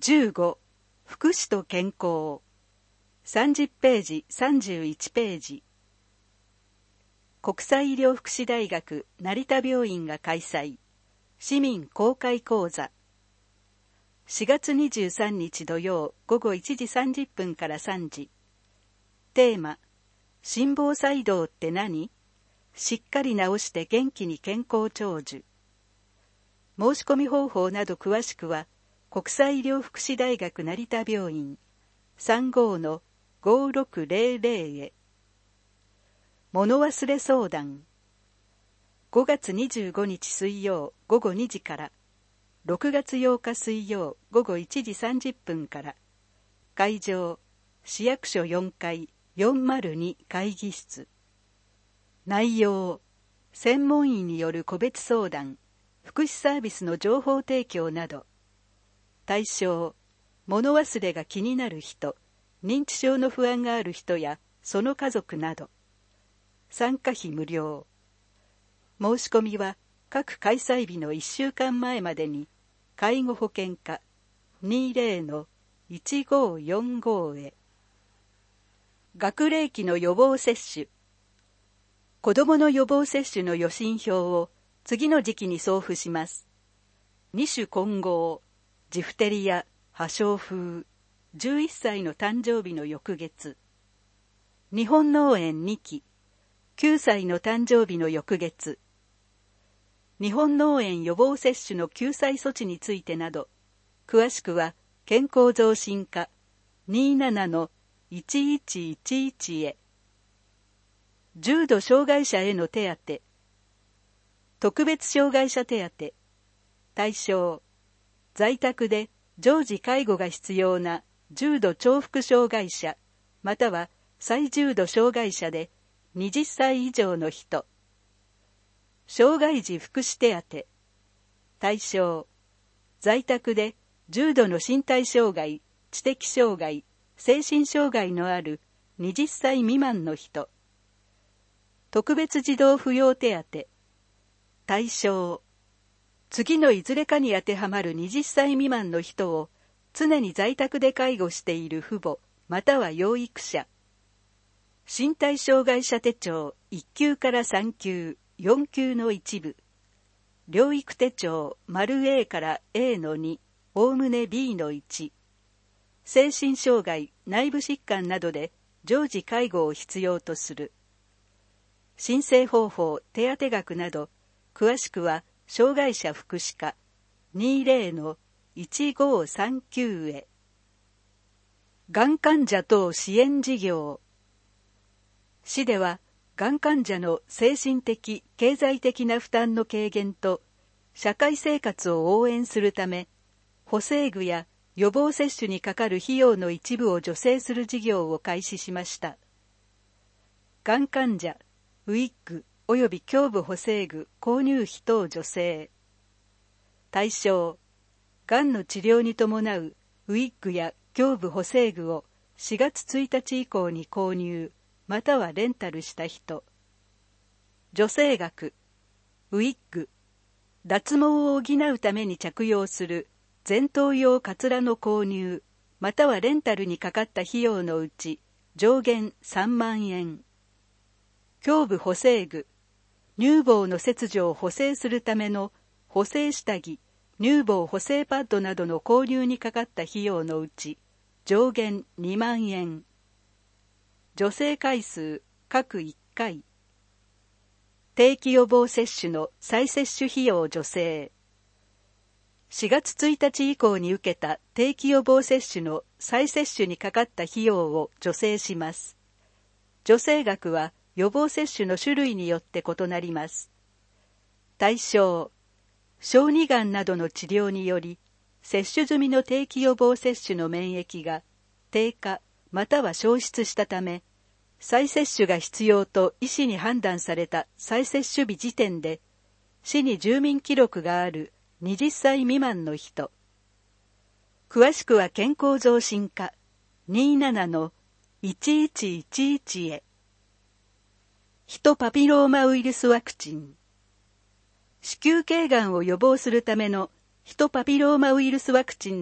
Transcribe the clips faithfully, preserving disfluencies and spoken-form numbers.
じゅうご、福祉と健康。さんじゅっページ、さんじゅういちページ。国際医療福祉大学成田病院が開催。市民公開講座。しがつにじゅうさんにち土曜午後いちじさんじゅっぷんからさんじ。テーマ、心房細動って何？しっかり治して元気に健康長寿。申し込み方法など詳しくは、国際医療福祉大学成田病院 さんごのごろくぜろぜろ へ。物忘れ相談。ごがつにじゅうごにち水曜午後にじからろくがつようか水曜午後いちじさんじゅっぷんから。会場、市役所よんかいよんまるに会議室。内容、専門医による個別相談、福祉サービスの情報提供など。対象、物忘れが気になる人、認知症の不安がある人やその家族など。参加費無料。申し込みは各開催日のいっしゅうかんまえまでに介護保険課 にじゅうのいちごよんご へ。学齢期の予防接種。子どもの予防接種の予診票を次の時期に送付します。二種混合、ジフテリア、破傷風、じゅういっさいの誕生日の翌月。日本脳炎にき、きゅうさいの誕生日の翌月。日本脳炎予防接種の救済措置についてなど、詳しくは健康増進課 にじゅうななのいちいちいちいち へ。重度障害者への手当。特別障害者手当。対象、在宅で常時介護が必要な重度重複障害者、または最重度障害者ではたち以上の人。障害児福祉手当。対象、在宅で重度の身体障害、知的障害、精神障害のあるはたち未満の人。特別児童扶養手当。対象、次のいずれかに当てはまるはたち未満の人を常に在宅で介護している父母または養育者。身体障害者手帳いっきゅうからさんきゅう、よんきゅうの一部。療育手帳 ○A から エーのに、おおむね ビーのいち。精神障害、内部疾患などで常時介護を必要とする。申請方法、手当額など、詳しくは障害者福祉課 にじゅうのいちごさんきゅう へ。がん患者等支援事業。市では、がん患者の精神的・経済的な負担の軽減と、社会生活を応援するため、補正具や予防接種にかかる費用の一部を助成する事業を開始しました。がん患者、ウィッグおよび胸部補正具購入費等助成。対象、がんの治療に伴うウィッグや胸部補正具をしがつついたち以降に購入、またはレンタルした人。助成額、ウィッグ、脱毛を補うために着用する前頭用カツラの購入、またはレンタルにかかった費用のうち上限さんまんえん。胸部補正具、乳房の切除を補正するための補正下着、乳房補正パッドなどの購入にかかった費用のうち上限にまんえん。助成回数各いっかい。定期予防接種の再接種費用助成。しがつついたち以降に受けた定期予防接種の再接種にかかった費用を助成します。助成額は予防接種の種類によって異なります。対象、小児がんなどの治療により、接種済みの定期予防接種の免疫が低下または消失したため、再接種が必要と医師に判断された再接種日時点で、市に住民記録があるはたち未満の人。詳しくは健康増進課 にじゅうななのいちいちいちいち へ。ヒトパピローマウイルスワクチン。子宮頸がんを予防するためのヒトパピローマウイルスワクチンの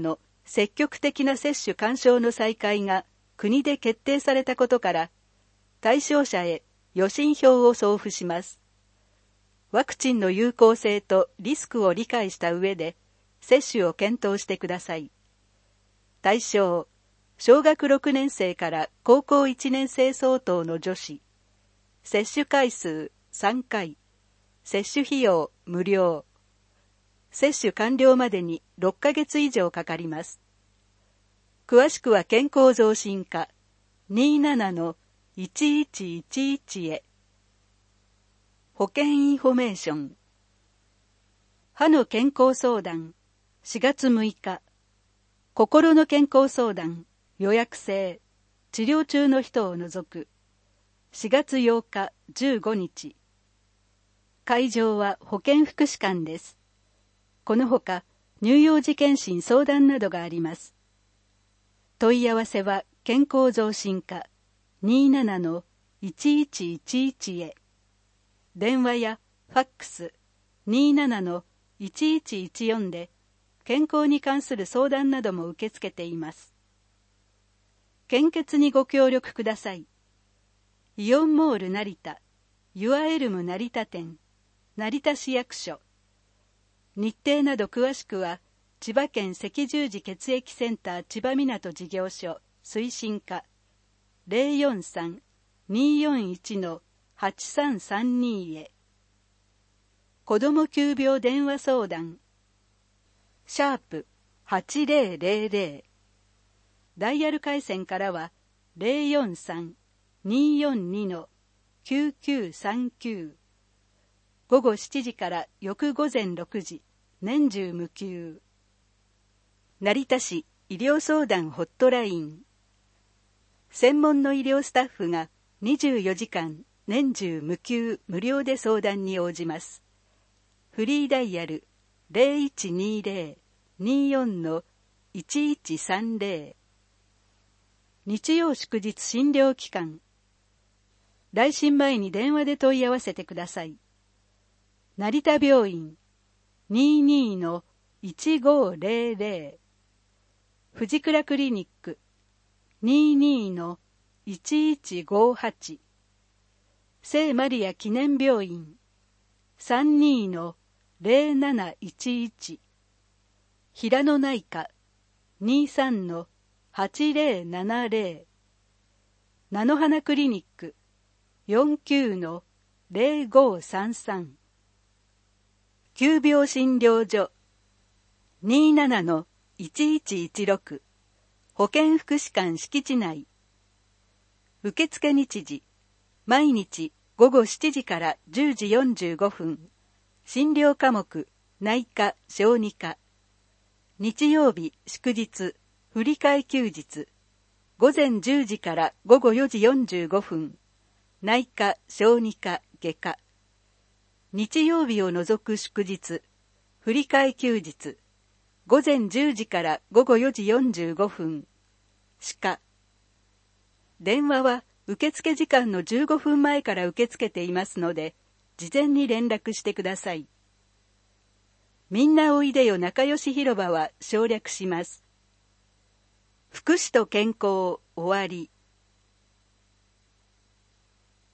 積極的な接種勧奨の再開が国で決定されたことから、対象者へ予診票を送付します。ワクチンの有効性とリスクを理解した上で、接種を検討してください。対象、小学ろくねん生から高校いちねん生相当の女子。接種回数さんかい。接種費用無料。接種完了までにろっかげつ以上かかります。詳しくは健康増進課 にじゅうななのいちいちいちいち へ。保健インフォメーション。歯の健康相談しがつむいか。心の健康相談予約制。治療中の人を除く。しがつようかじゅうごにち。会場は保健福祉館です。このほか乳幼児健診相談などがあります。問い合わせは健康増進課 にじゅうななのいちいちいちいち へ。電話やファックス にじゅうななのいちいちいちよん で健康に関する相談なども受け付けています。献血にご協力ください。イオンモール成田、ユアエルム成田店、成田市役所。日程など詳しくは、千葉県赤十字血液センター千葉港事業所推進課 ゼロよんさん にーよんいち のはちさんさんに へ。子ども急病電話相談シャープはちぜろぜろぜろ。ダイヤル回線からは ゼロよんさん にーよんに のきゅうきゅうさんきゅう。午後しちじから翌午前ろくじ、年中無休。成田市医療相談ホットライン。専門の医療スタッフがにじゅうよじかん年中無休無料で相談に応じます。フリーダイヤル ゼロいちにゼロ にーよん のいちいちさんゼロ。日曜祝日診療期間。来診前に電話で問い合わせてください。成田病院 にじゅうにのいちごゼロゼロ。藤倉クリニック にじゅうにのいちいちごはち。聖マリア記念病院 さんじゅうにのゼロなないちいち。平野内科 にじゅうさんのはちぜろななぜろ。菜の花クリニック よんきゅうのゼロごさんさん。急病診療所 にじゅうななのいちいちいちろく。保健福祉館敷地内。受付日時、毎日ごごしちじからじゅうじよんじゅうごふん。診療科目、内科、小児科。日曜日、祝日、振り替え休日。午前じゅうじからごごよじよんじゅうごふん。内科、小児科、外科。日曜日を除く祝日、振り替え休日。午前じゅうじからごごよじよんじゅうごふん。歯科。電話は受付時間のじゅうごふんまえから受け付けていますので、事前に連絡してください。みんなおいでよ仲良し広場は省略します。福祉と健康終わり。